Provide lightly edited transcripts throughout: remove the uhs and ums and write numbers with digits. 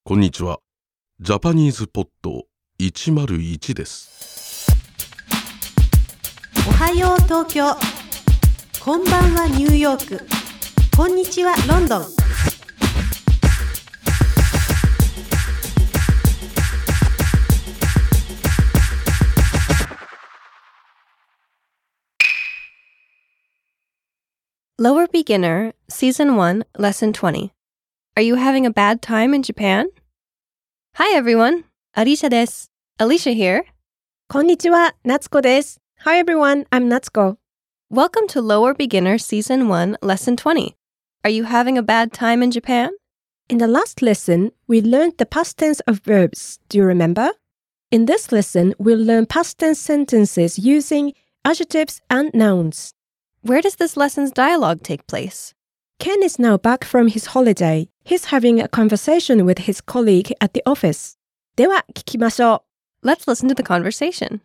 こんにちは。ジャパニーズポット101です。 おはよう東京、こんばんはニューヨーク、こんにちはロンドン。 Lower Beginner, Season 1, Lesson 20. Are you having a bad time in Japan? Hi everyone, Alicia です。Alicia here. こんにちは、夏子です。Hi everyone, I'm Natsuko. Welcome to Lower Beginner, Season 1, Lesson 20. Are you having a bad time in Japan? In the last lesson, we learned the past tense of verbs. Do you remember? In this lesson, we'll learn past tense sentences using adjectives and nouns. Where does this lesson's dialogue take place? Ken is now back from his holiday. He's having a conversation with his colleague at the office. では、聞きましょう。 Let's listen to the conversation.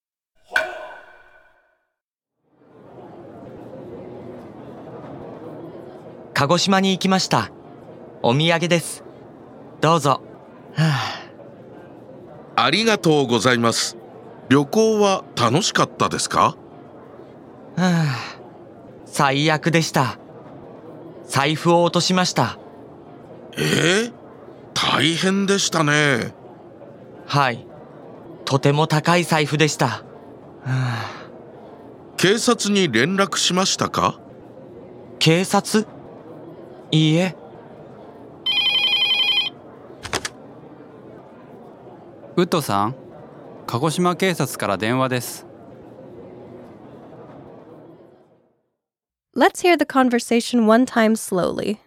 鹿児島に行きました。お土産です。どうぞ。 ありがとうございます。旅行は楽しかったですか？ 最悪でした。財布を落としました。 大変でしたね。 はい。とても高い財布でした。 警察に連絡しましたか？ 警察？いいえ。 ウッドさん、鹿児島警察から電話です。 Let's hear the conversation one time slowly.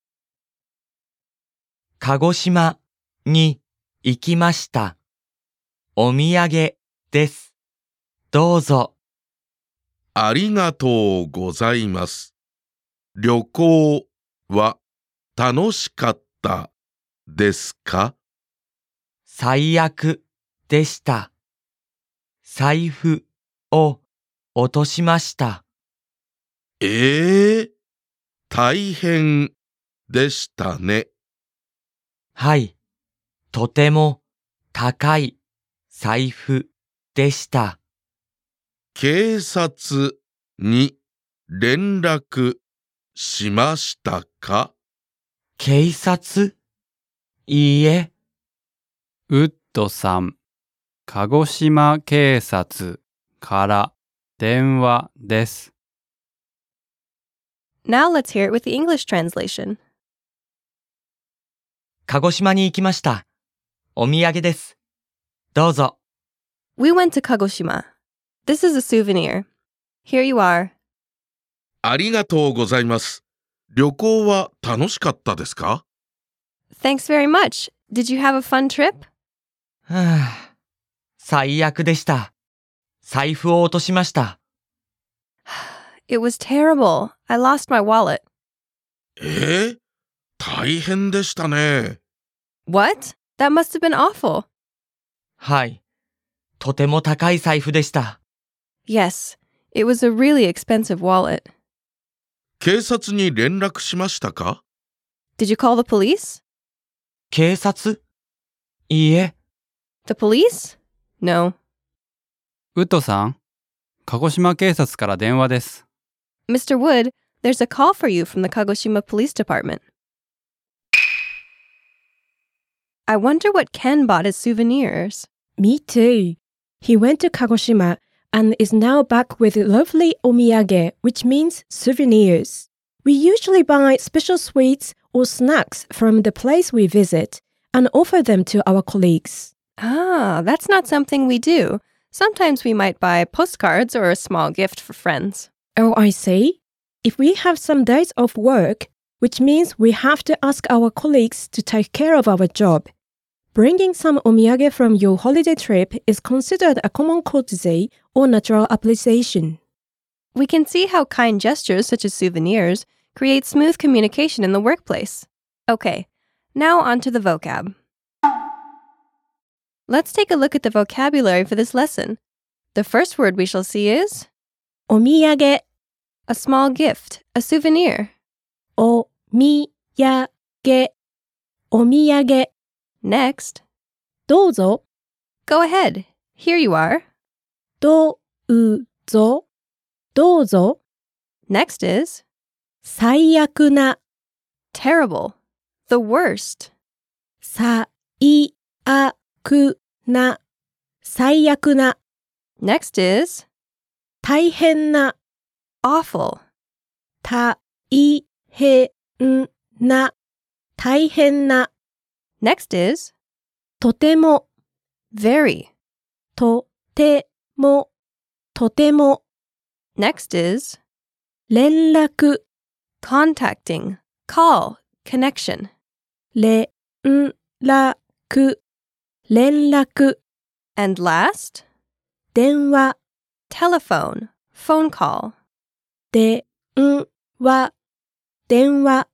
鹿児島に行きました。お土産です。どうぞ。 ありがとうございます。旅行は楽しかったですか？ 最悪でした。財布を落としました。 大変でしたね。 はい。とても高い財布でした。 警察に連絡しましたか？ 警察？いいえ。 ウッドさん、鹿児島警察から電話です。 Now let's hear it with the English translation. 鹿児島に行きました。お土産です。どうぞ。 We went to Kagoshima. This is a souvenir. Here you are. ありがとうございます。旅行は楽しかったですか？ Thanks very much. Did you have a fun trip? 最悪でした。財布を落としました。 It was terrible. I lost my wallet. 大変でしたね。 What? That must have been awful. はい。とても高い財布でした。 Yes, it was a really expensive wallet. 警察に連絡しましたか？ Did you call the police? 警察？いいえ。 The police? No. ウッドさん、鹿児島警察から電話です。 Mr. Wood, there's a call for you from the Kagoshima Police Department. I wonder what Ken bought as souvenirs. Me too. He went to Kagoshima and is now back with lovely omiyage, which means souvenirs. We usually buy special sweets or snacks from the place we visit and offer them to our colleagues. Ah, that's not something we do. Sometimes we might buy postcards or a small gift for friends. Oh, I see. If we have some days off work, which means we have to ask our colleagues to take care of our job, bringing some omiyage from your holiday trip is considered a common courtesy or natural appreciation. We can see how kind gestures such as souvenirs create smooth communication in the workplace. Okay, now on to the vocab. Let's take a look at the vocabulary for this lesson. The first word we shall see is お土産 a small gift, a souvenir. おみやげお土産 Next, どうぞ、 go ahead. Here you are. どうぞ、どうぞ。 Next is 最悪な、 terrible, the worst. 最悪な、最悪な。 Next is 大変な、 awful, 大変な、大変な。 next is とても、 very, とても、とても。 next is 連絡、 contacting, call, connection. 連絡、連絡。 And last, 電話、 telephone, phone call. 電話、電話。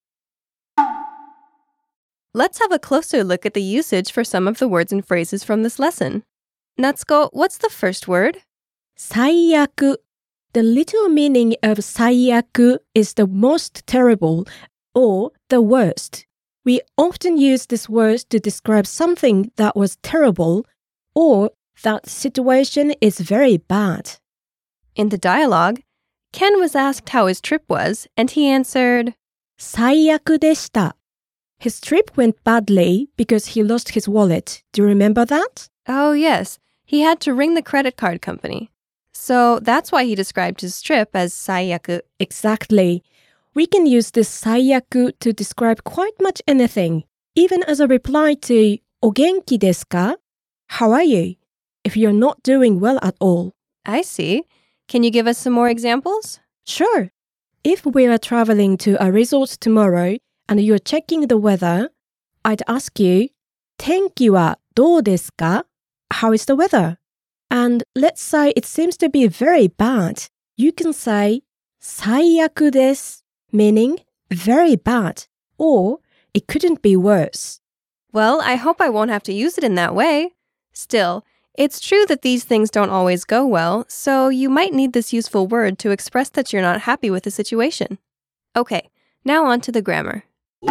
Let's have a closer look at the usage for some of the words and phrases from this lesson. Natsuko, what's the first word? 最悪。The literal meaning of 最悪 is the most terrible or the worst. We often use this word to describe something that was terrible or that situation is very bad. In the dialogue, Ken was asked how his trip was, and he answered, 最悪でした. His trip went badly because he lost his wallet. Do you remember that? oh yes, he had to ring the credit card company. So that's why he described his trip as 最悪. Exactly. We can use this 最悪 to describe quite much anything, even as a reply to お元気ですか? How are you? If you're not doing well at all. I see. Can you give us some more examples? Sure. If we are traveling to a resort tomorrow and you're checking the weather, I'd ask you, 天気はどうですか? How is the weather? And let's say it seems to be very bad. You can say 最悪です, meaning very bad, or it couldn't be worse. Well, I hope I won't have to use it in that way. Still, it's true that these things don't always go well, so you might need this useful word to express that you're not happy with the situation. Okay, now on to the grammar.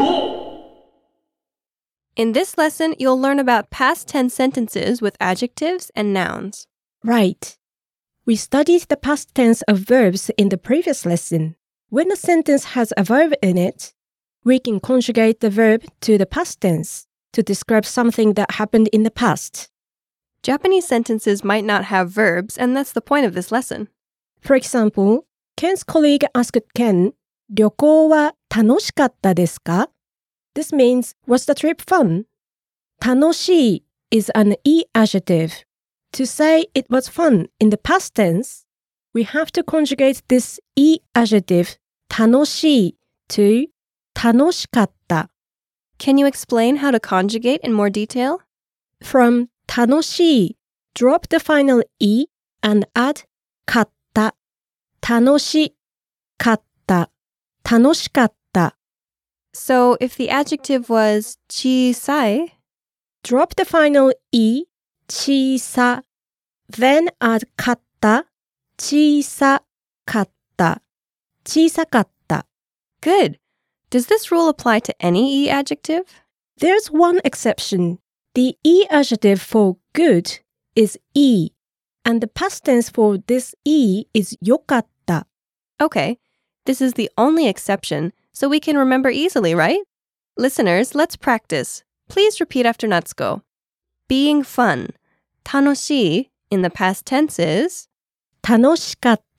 In this lesson, you'll learn about past tense sentences with adjectives and nouns. Right. We studied the past tense of verbs in the previous lesson. When a sentence has a verb in it, we can conjugate the verb to the past tense to describe something that happened in the past. Japanese sentences might not have verbs, and that's the point of this lesson. For example, Ken's colleague asked Ken, 旅行は楽しかったですか? This means, was the trip fun? 楽しい is an E adjective. To say it was fun in the past tense, we have to conjugate this E adjective 楽しい to 楽しかった. Can you explain how to conjugate in more detail? From 楽しい, drop the final E and add かった. 楽しかった. 楽しかった. So if the adjective was 小さい, drop the final E, 小さ, then add かった, 小さかった, 小さかった. good. Does this rule apply to any E adjective? There's one exception. The E adjective for good is E, and the past tense for this E is よかった. Okay, this is the only exception, so we can remember easily, right? Listeners, let's practice. Please repeat after Natsuko. Being fun. 楽しい in the past tense is 楽しかった.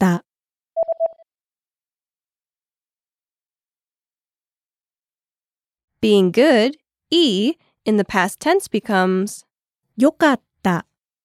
being good, E, in the past tense becomes よかった.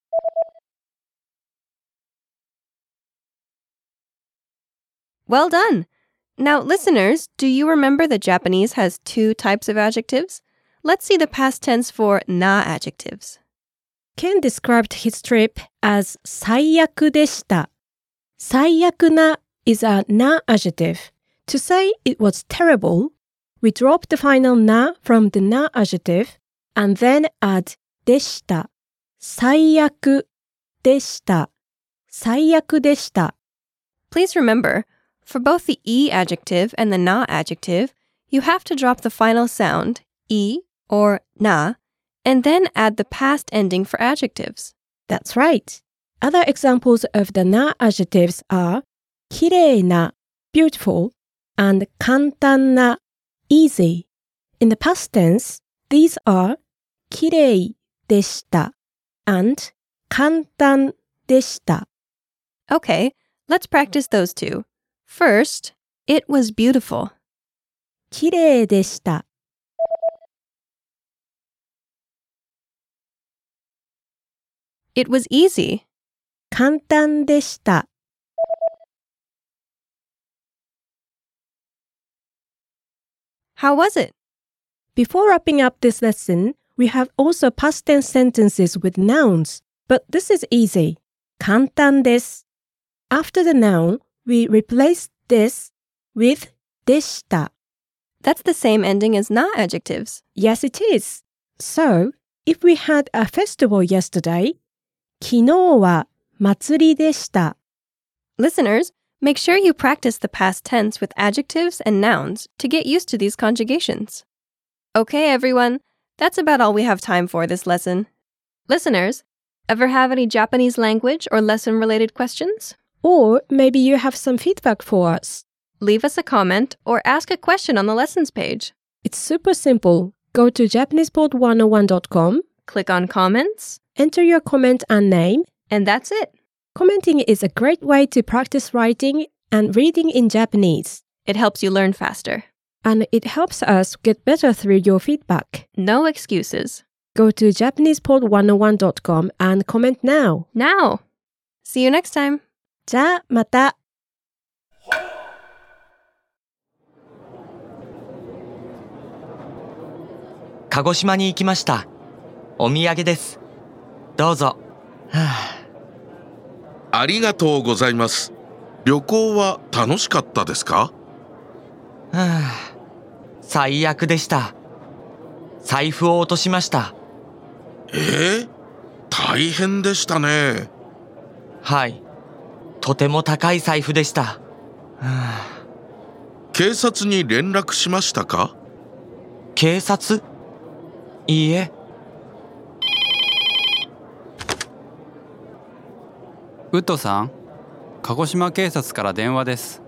well done. Now, listeners, do you remember that Japanese has two types of adjectives? Let's see the past tense for na adjectives. Ken described his trip as 最悪でした. 最悪な is a na adjective. To say it was terrible, we drop the final na from the na adjective and then add でした. 最悪でした. 最悪でした. Please remember, for both the E adjective and the na adjective, you have to drop the final sound, E or na, and then add the past ending for adjectives. That's right. Other examples of the na adjectives are きれいな beautiful and 簡単な easy. In the past tense, these are きれいでした and 簡単でした. Okay, let's practice those two. First, it was beautiful. きれいでした. It was easy. 簡単でした. How was it? Before wrapping up this lesson, we have also past tense sentences with nouns, but this is easy. 簡単です. After the noun, we replace this with でした. That's the same ending as na adjectives. Yes, it is. So, if we had a festival yesterday, 昨日は祭りでした. Listeners, make sure you practice the past tense with adjectives and nouns to get used to these conjugations. Okay, everyone, that's about all we have time for this lesson. Listeners, ever have any Japanese language or lesson-related questions? Or maybe you have some feedback for us. Leave us a comment or ask a question on the lessons page. It's super simple. Go to JapanesePod101.com, Click on comments, enter your comment and name. and that's it. Commenting is a great way to practice writing and reading in Japanese. It helps you learn faster. And it helps us get better through your feedback. No excuses. Go to JapanesePod101.com and comment now. Now! See you next time. じゃあまた。 鹿児島に行きました。お土産です。どうぞ。 ありがとうございます。旅行は楽しかったですか？ 最悪でした。財布を落としました。 大変でしたね。 はい。とても高い財布でした。 警察に連絡しましたか？ 警察？いいえ。 ウッドさん、鹿児島警察から電話です。